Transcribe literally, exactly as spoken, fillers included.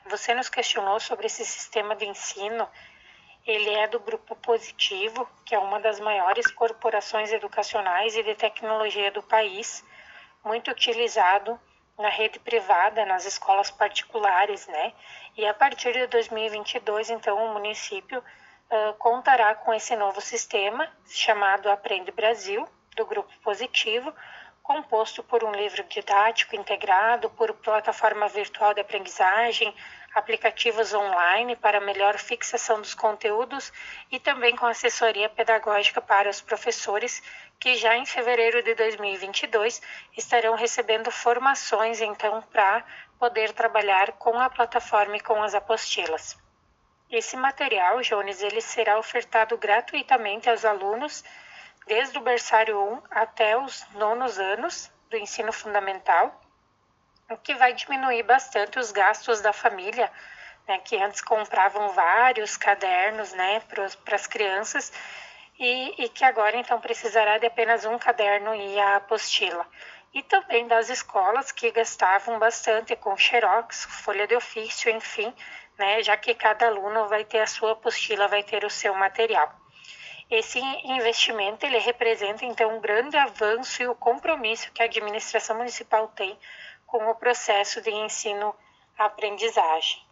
você nos questionou sobre esse sistema de ensino. Ele é do Grupo Positivo, que é uma das maiores corporações educacionais e de tecnologia do país, muito utilizado na rede privada, nas escolas particulares, né? E a partir de dois mil e vinte e dois, então, o município uh, contará com esse novo sistema, chamado Aprende Brasil, do Grupo Positivo, composto por um livro didático integrado, por plataforma virtual de aprendizagem, aplicativos online para melhor fixação dos conteúdos e também com assessoria pedagógica para os professores, que já em fevereiro de dois mil e vinte e dois estarão recebendo formações, então, para poder trabalhar com a plataforma e com as apostilas. Esse material, Jones, ele será ofertado gratuitamente aos alunos desde o berçário um até os nonos anos do ensino fundamental, o que vai diminuir bastante os gastos da família, né, que antes compravam vários cadernos, né, para as crianças, e, e que agora então precisará de apenas um caderno e a apostila. E também das escolas que gastavam bastante com xerox, folha de ofício, enfim, né, já que cada aluno vai ter a sua apostila, vai ter o seu material. Esse investimento ele representa então um grande avanço e o compromisso que a administração municipal tem com o processo de ensino-aprendizagem.